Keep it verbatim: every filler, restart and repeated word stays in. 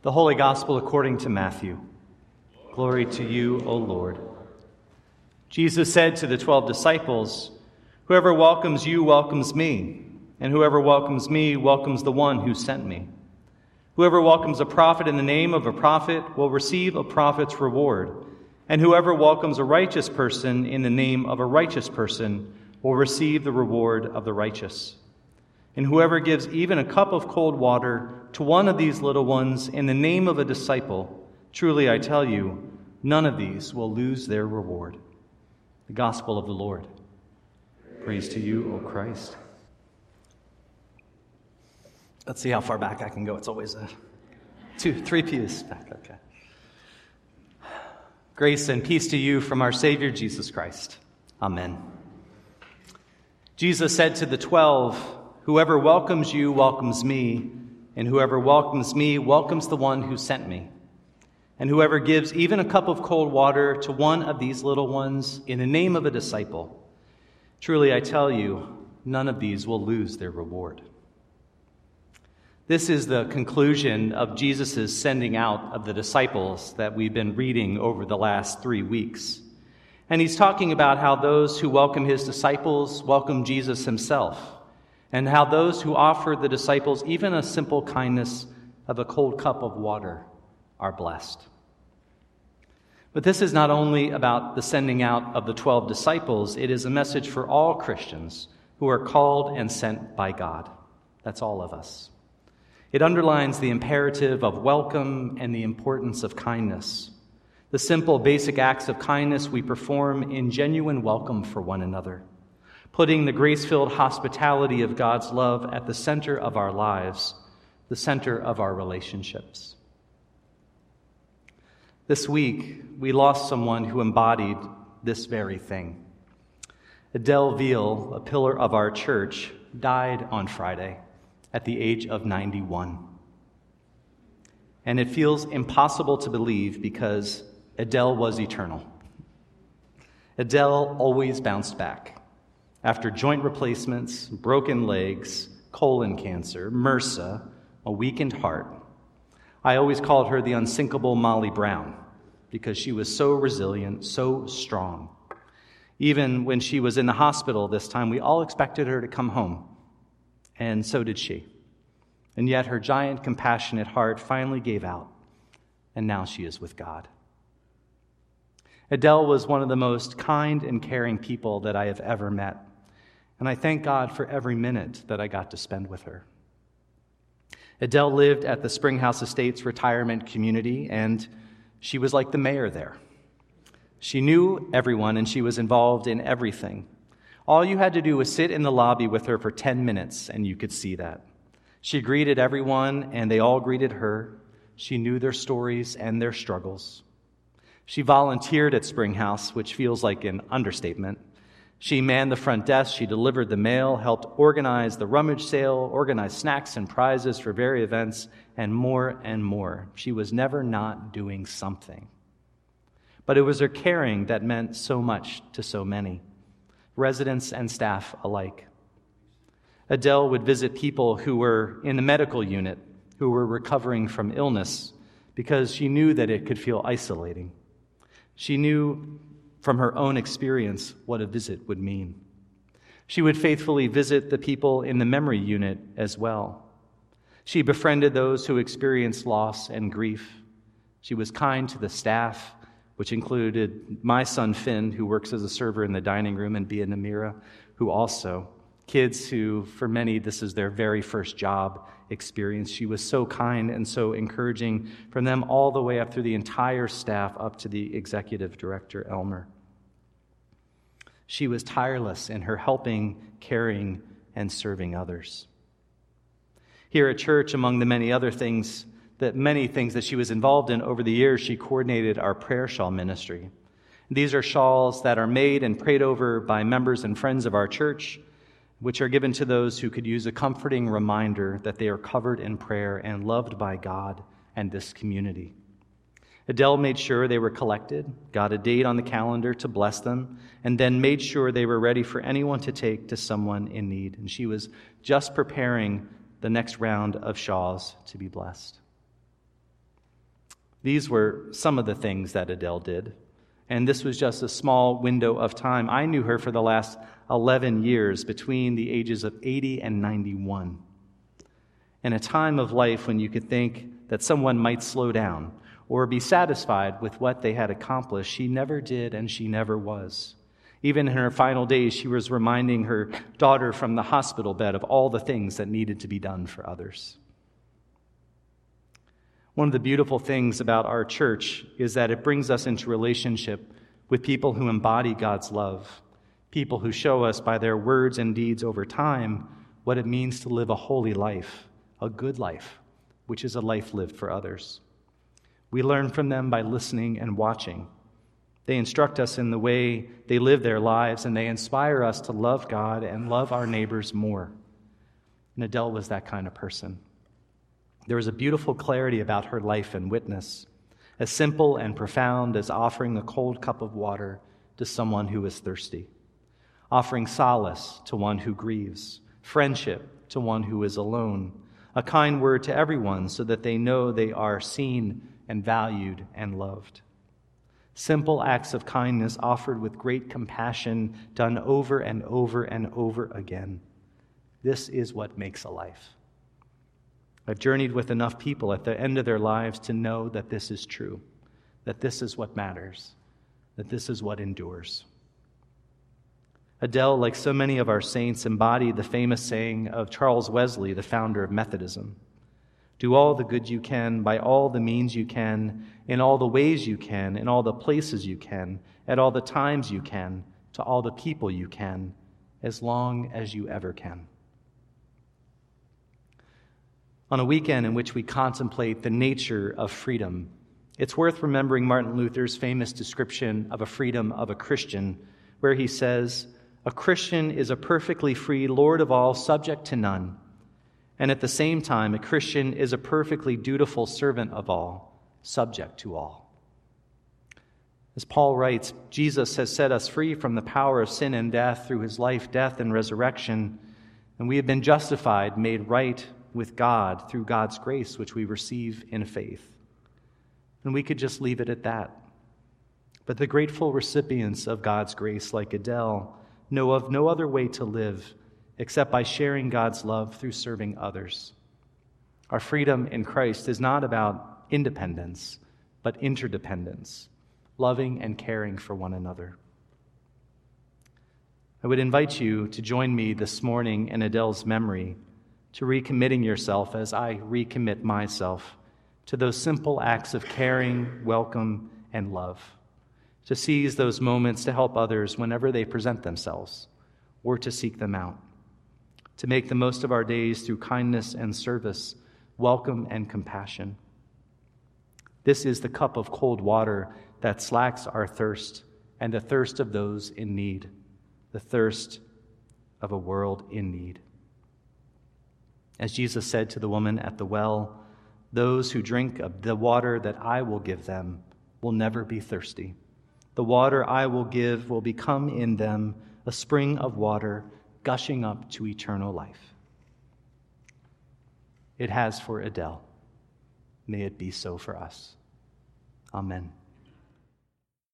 The Holy Gospel according to Matthew. Glory to you, O Lord. Jesus said to the twelve disciples, "Whoever welcomes you welcomes me, and whoever welcomes me welcomes the one who sent me. Whoever welcomes a prophet in the name of a prophet will receive a prophet's reward, and whoever welcomes a righteous person in the name of a righteous person will receive the reward of the righteous. And whoever gives even a cup of cold water to one of these little ones in the name of a disciple, truly I tell you, none of these will lose their reward." The Gospel of the Lord. Praise to you, O Christ. Let's see how far back I can go. It's always a two, three pews back. Okay. Grace and peace to you from our Savior Jesus Christ. Amen. Jesus said to the twelve, "Whoever welcomes you welcomes me, and whoever welcomes me welcomes the one who sent me. And whoever gives even a cup of cold water to one of these little ones in the name of a disciple, truly I tell you, none of these will lose their reward." This is the conclusion of Jesus' sending out of the disciples that we've been reading over the last three weeks. And he's talking about how those who welcome his disciples welcome Jesus himself, and how those who offer the disciples even a simple kindness of a cold cup of water are blessed. But this is not only about the sending out of the twelve disciples, it is a message for all Christians who are called and sent by God. That's all of us. It underlines the imperative of welcome and the importance of kindness. The simple, basic acts of kindness we perform in genuine welcome for one another, putting the grace-filled hospitality of God's love at the center of our lives, the center of our relationships. This week, we lost someone who embodied this very thing. Adele Veal, a pillar of our church, died on Friday at the age of ninety-one. And it feels impossible to believe because Adele was eternal. Adele always bounced back. After joint replacements, broken legs, colon cancer, MRSA, a weakened heart, I always called her the unsinkable Molly Brown because she was so resilient, so strong. Even when she was in the hospital this time, we all expected her to come home, and so did she. And yet her giant, compassionate heart finally gave out, and now she is with God. Adele was one of the most kind and caring people that I have ever met. And I thank God for every minute that I got to spend with her. Adele lived at the Springhouse Estates retirement community, and she was like the mayor there. She knew everyone, and she was involved in everything. All you had to do was sit in the lobby with her for ten minutes, and you could see that. She greeted everyone, and they all greeted her. She knew their stories and their struggles. She volunteered at Springhouse, which feels like an understatement. She manned the front desk, she delivered the mail, helped organize the rummage sale, organized snacks and prizes for various events, and more and more. She was never not doing something. But it was her caring that meant so much to so many, residents and staff alike. Adele would visit people who were in the medical unit, who were recovering from illness, because she knew that it could feel isolating. She knew from her own experience what a visit would mean. She would faithfully visit the people in the memory unit as well. She befriended those who experienced loss and grief. She was kind to the staff, which included my son Finn, who works as a server in the dining room, and Bia Namira, who also, kids who, for many, this is their very first job experience. She was so kind and so encouraging from them all the way up through the entire staff, up to the executive director, Elmer. She was tireless in her helping, caring, and serving others. Here at church, among the many other things, that many things that she was involved in over the years, she coordinated our prayer shawl ministry. These are shawls that are made and prayed over by members and friends of our church, which are given to those who could use a comforting reminder that they are covered in prayer and loved by God and this community. Adele made sure they were collected, got a date on the calendar to bless them, and then made sure they were ready for anyone to take to someone in need. And she was just preparing the next round of shawls to be blessed. These were some of the things that Adele did, and this was just a small window of time. I knew her for the last eleven years, between the ages of eighty and ninety-one. In a time of life when you could think that someone might slow down or be satisfied with what they had accomplished, she never did, and she never was. Even in her final days, she was reminding her daughter from the hospital bed of all the things that needed to be done for others. One of the beautiful things about our church is that it brings us into relationship with people who embody God's love, people who show us by their words and deeds over time what it means to live a holy life, a good life, which is a life lived for others. We learn from them by listening and watching. They instruct us in the way they live their lives, and they inspire us to love God and love our neighbors more. And Adele was that kind of person. There was a beautiful clarity about her life and witness, as simple and profound as offering a cold cup of water to someone who is thirsty, offering solace to one who grieves, friendship to one who is alone, a kind word to everyone so that they know they are seen and valued and loved. Simple acts of kindness offered with great compassion, done over and over and over again. This is what makes a life. I've journeyed with enough people at the end of their lives to know that this is true, that this is what matters, that this is what endures. Adele, like so many of our saints, embodied the famous saying of Charles Wesley, the founder of Methodism: "Do all the good you can, by all the means you can, in all the ways you can, in all the places you can, at all the times you can, to all the people you can, as long as you ever can." On a weekend in which we contemplate the nature of freedom, it's worth remembering Martin Luther's famous description of a freedom of a Christian, where he says, "A Christian is a perfectly free Lord of all, subject to none. And at the same time, a Christian is a perfectly dutiful servant of all, subject to all." As Paul writes, Jesus has set us free from the power of sin and death through his life, death, and resurrection, and we have been justified, made right with God through God's grace, which we receive in faith. And we could just leave it at that. But the grateful recipients of God's grace, like Adele, know of no other way to live except by sharing God's love through serving others. Our freedom in Christ is not about independence, but interdependence, loving and caring for one another. I would invite you to join me this morning in Adele's memory, to recommitting yourself as I recommit myself to those simple acts of caring, welcome, and love, to seize those moments to help others whenever they present themselves, or to seek them out, to make the most of our days through kindness and service, welcome and compassion. This is the cup of cold water that slacks our thirst and the thirst of those in need, the thirst of a world in need. As Jesus said to the woman at the well, "Those who drink of the water that I will give them will never be thirsty. The water I will give will become in them a spring of water gushing up to eternal life." It has for Adele. May it be so for us. Amen.